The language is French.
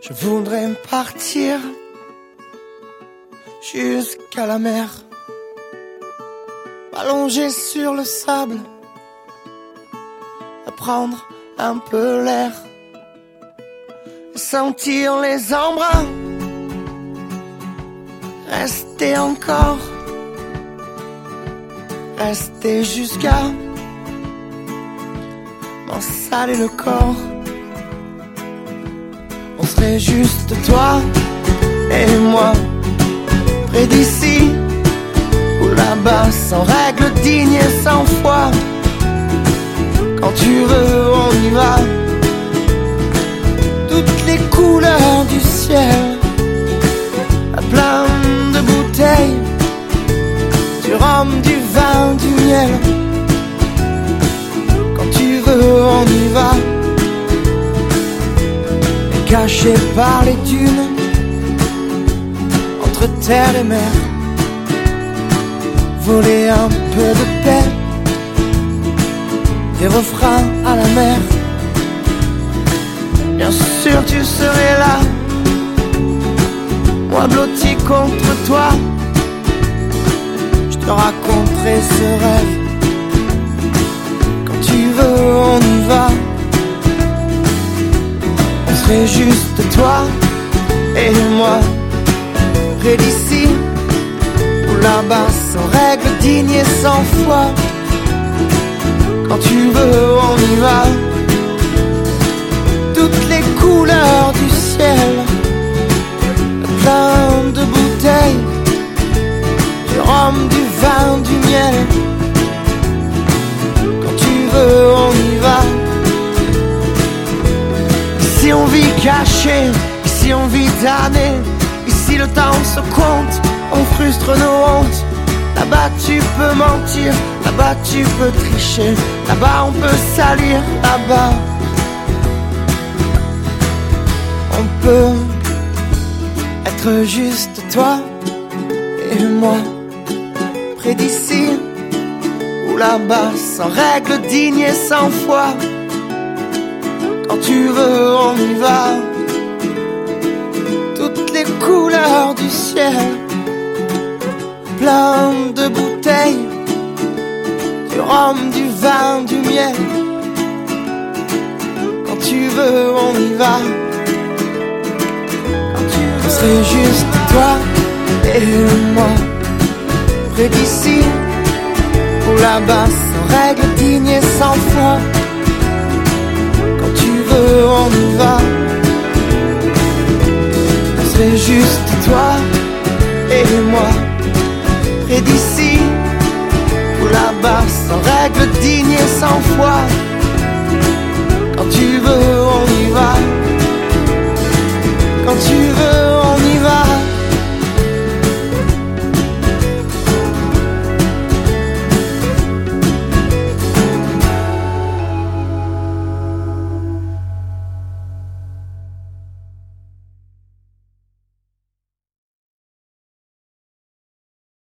Je voudrais partir jusqu'à la mer, m'allonger sur le sable, prendre un peu l'air, sentir les embruns, rester encore, rester jusqu'à m'en saler le corps. On serait juste toi et moi, près d'ici ou là-bas, sans règles dignes et sans foi. Quand tu veux, on y va. Toutes les couleurs du ciel, à plein de bouteilles, du rhum, du vin, du miel. Quand tu veux, on y va. Caché par les dunes, entre terre et mer, voler un peu de paix, des refrains à la mer. Bien sûr tu serais là, moi blotti contre toi. Je te raconterai ce rêve. Quand tu veux, on y va. On serait juste toi et moi, près d'ici ou là-bas, sans règles dignes et sans foi. Quand tu veux, on y va. Toutes les couleurs du ciel, plein de bouteilles, du rhum, du vin, du miel. Quand tu veux, on y va. Ici on vit caché, ici on vit damné. Ici le temps se compte, on frustre nos hontes. Là-bas tu peux mentir, là-bas tu peux tricher, là-bas on peut salir, là-bas on peut être juste toi et moi, près d'ici ou là-bas, sans règles dignes et sans foi. Quand tu veux, on y va. Toutes les couleurs du ciel, plein de bouteilles, du rhum, du vin, du miel. Quand tu veux, on y va. Quand tu veux, c'est juste toi et moi, près d'ici ou là-bas, sans règles dignes et sans foi. Quand tu veux, on y va. C'est juste toi et moi, près d'ici ou là-bas, sans règles dignes et sans foi.